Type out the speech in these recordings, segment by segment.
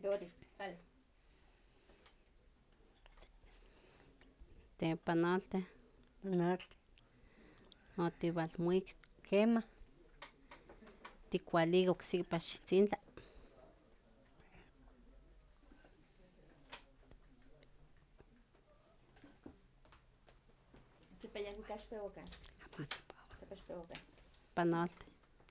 Yori, dale. Tepanolti. Panolti. Otiualmuik. Quema. Tikualiga oksipa xitzintla. Sipayahuikaxpehuakan. Panolti.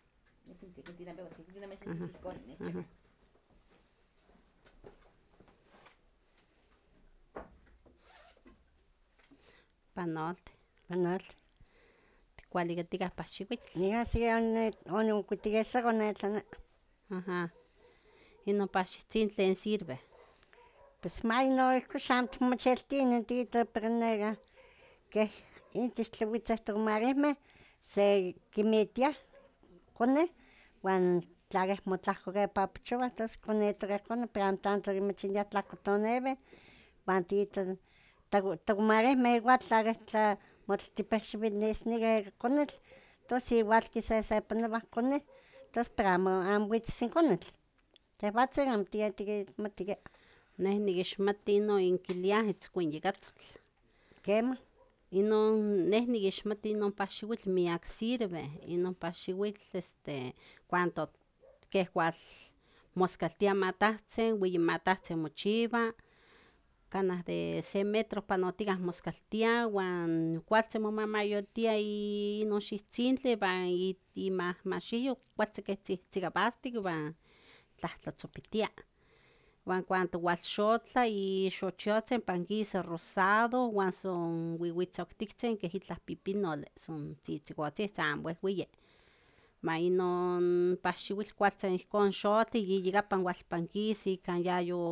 Panolti. Panolti. Tikualigatica paxihuitl. Niga sí onikuitiquesa netlana. Ajá. Inon paxitzintli sirve. Pues may no xamo mocheltini tito pero nega que intix tlahuitzehtomarihmeh se quimitia coneh uan tlakeh motlahcoque papachouah tos conetoqueh coneh pero amo tanto mochilia tlacotonebeh uan tito tocomarihmeh igual tlakeh motipehxiuilisnigueh conetl tos igual quisesepanouah coneh tos pero amo uitzis in conetl. Tehwatzin amo tiquitmati. Neh niquixmati inon inquiliah itzcuinyacatotl. Quema. Neh niquixmati inon paxiuitl miac sirve. Inon paxiuitl cuando queh moscaltia matahtzin, uiyi matahtzin mochiua, canah de se metro panoticah moscaltia uan cualtzin momamayotia inon xiutzintli uan imahmaxiyo cualtzin queh tzihtzicapastic uan tlahtlatzopitia. Uan cuando ualxotla ixochiotzin panquisa rosado uan son uiuitzoctictzin queh itlah pipinoli, son tzitzicotzitzin amo uehue. Ma inon paxiuitl cualtzin ihcon xotli yiyicapa ualpanquisa ica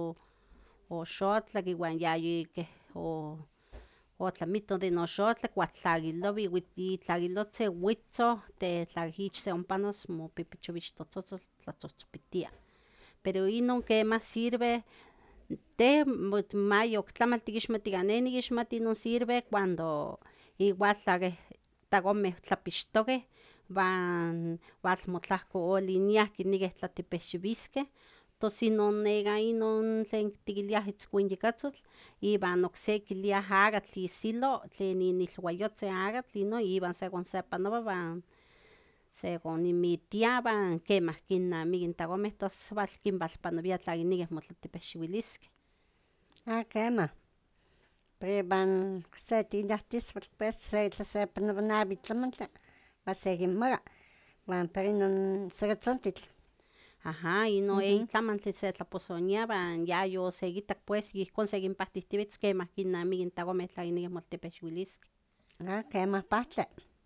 oxotlac uan keh otlamito de non xotlac ualtlaquilowi itlaquilotzin uitzoh ich se onpanos mopipichowixtotzotzol tlatzohtzopitia. Pero inon quemah sirve, teh mayoc tlamal tiquixmatica, neh niquixmati inon sirve cuando igual tlakeh tacomeh tlapixtoqueh uan motlahcooliniah quiniqueh tlatipehxiuisqueh tos inon tlen tiquiliah itzcuinyicatzotl iwan ocse quiliah acatl isilo tlen iniluayotzin acatl inon iwan seconsepanoua uan seconinmitia uan quemah quinamiqui in tacomeh tos quinpalpanovia tla quiniqueh motlatipehxiuilisqueh. Quemah, pero iwan ocse tiyahtisontl pues setlasepanoua naui tlamantli uan sequinmaca uan pero inon sequetzontetl. Ajá, inon eyi tlamantli setlaposonia uan yayosequitac pues ihcon sequinpahtihtiuitz quemah quinamiqui in tacomeh tla quiniqueh motepehxiuilisqueh. Quemah pahtli.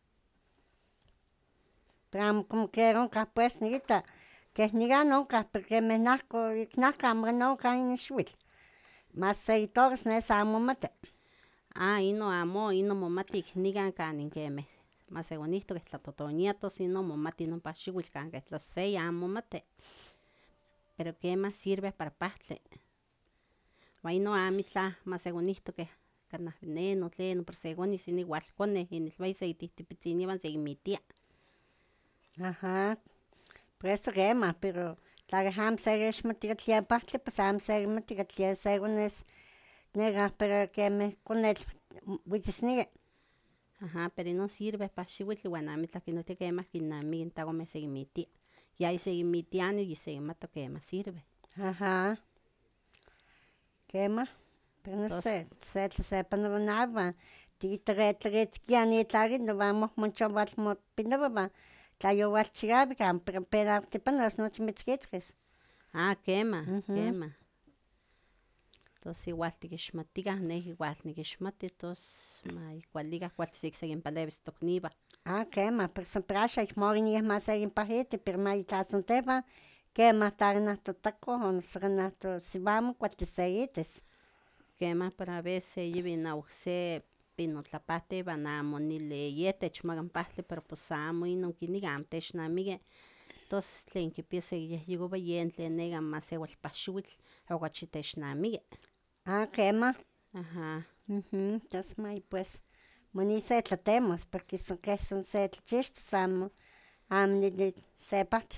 Pero amo como quiera oncah pues niquita queh nican oncah pero quemeh ic nahco amo oncah inin xiuitl, mas seitocas nes amo momati. Inon amo, inon momati ic nican canin quemeh mas seconihtoc keh tlatotonia tos inon momati inon paxiuitl can queh tlaseya amo momati. Pero quemah sirve para pahtli. Uan inon amitlah mas seconihtoc keh canah veneno tleno pero seconis igual coneh inilhuia seitihtipitzin iwan sequinmitia. Ajá, por eso quemah, pero tla keh amo sequixmatica tlen pahtli pues amo sequimatica tlen seconis necah pero quemeh conetl uitzisniqui. Ajá, pero inon sirve paxiuitl uan amitlah quinohtia quemah quinamiqui in tacomeh sequinmitia. Ya sequinmitiani yisequimato quemah sirve. Ajá, quemah, pero noso setlasepanoua naui uan tiquitaquetlaquitzquia itlaquino uan mohmonchoua mopinaua uan tla youalchicauac amo pero tipanos nochi mitzquitzquis. Quemah, quemah. Tos igual tiquixmaticah, neh igual niquixmati tos mayacualicah cualtzin ic sequinpalebis tocniuah. Quemah, pero axan amo iniqui masequinpahiti pero mayitla son tehwan quemah tla canah totacoh o noso canah tosiuamo cualtis seitis. Quemah pero a veces seyiui naoc se pinotlapahti iwan amo nili yeh techmaca in pahtli pero pos amo inon quiniqui amo technamiqui tos tlen quipia sequiyehyecoua yen tlen necan maseualpaxiuitl ocachi technamiqui. Quemah. Ajá. Tos pues moni se tlatemos porque queh son se tlachixtos amo nili se pahtis.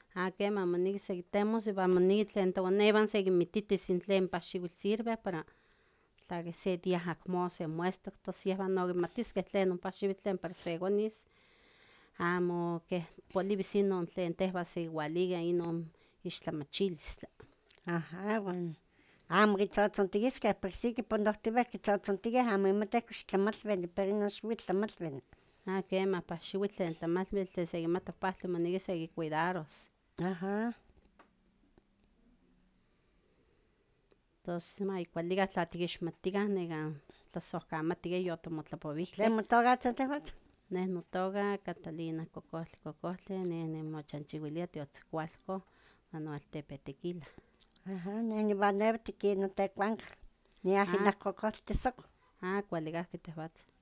Quema moneki sekitemos iwan moneki tlen tokonewan sekinmititis tlen paxiuitl sirve para tla keh se día akmo semuestok, tos yehwan no kimatiskeh tlen ompa xiuitl tlen para sekonis, amo keh poliwis inon tlen tehwan sekiwalika inon ixtlamachilistli. Aha, wan amo kitzotzontikiskeh, porque sí kiponohtiweh kitzotzontikeh amo inmateh kox tlamalweni, pero inon xiuitl tlamalweni. Kemah pa xiuitl tlen tlamalwi tlen sekimatok pahtli moneki sekicuidaros. Aha. Tos mayikualika tla tikixmatikah nekan tlasohkamati keh yotomotlapowihkeh. ¿Tlen motokatzin tehwatzin? Neh notoka Catalina Cocohtli, neh nimochanchiuilia Teotzcualco, wan noaltepe Tequila. Aha, neh niuan nepa tiquih notekuanca, niaji nah Cocohtli tisoko. Kuali kahki tehwatzin.